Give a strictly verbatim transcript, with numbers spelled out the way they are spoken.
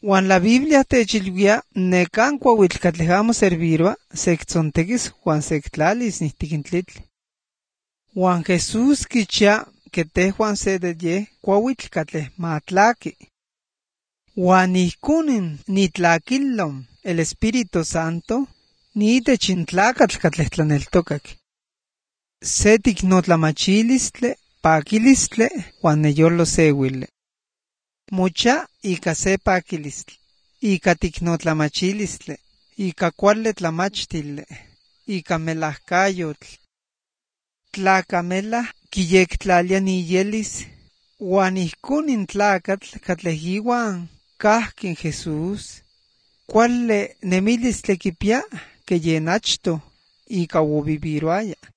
Juan la Biblia techilvia necan cuauitl catlejamo serviroa sectzontequis Juan sectlalis nihtiquintlitl. Juan Jesús quichia que tejuan se de ye cuauitl catlej matlaki. Juan ihcunin nitlaquilom el Espíritu Santo ni techintlacatl catlej tlaneltocac. Se ticnotlamachilistle, paquilistle, Juan neyolo sewile. Mucha ica se paquilistle, ica ticnotlamachilistle, ica cuale tlamachtille, ica melahcayotl. Tlacamela quiyectlalia niyelis, Juan ihcunin tlacatl catlej iwan cahquin Jesús, cuale nemilistle quipia que yenachto ica uviviroaya.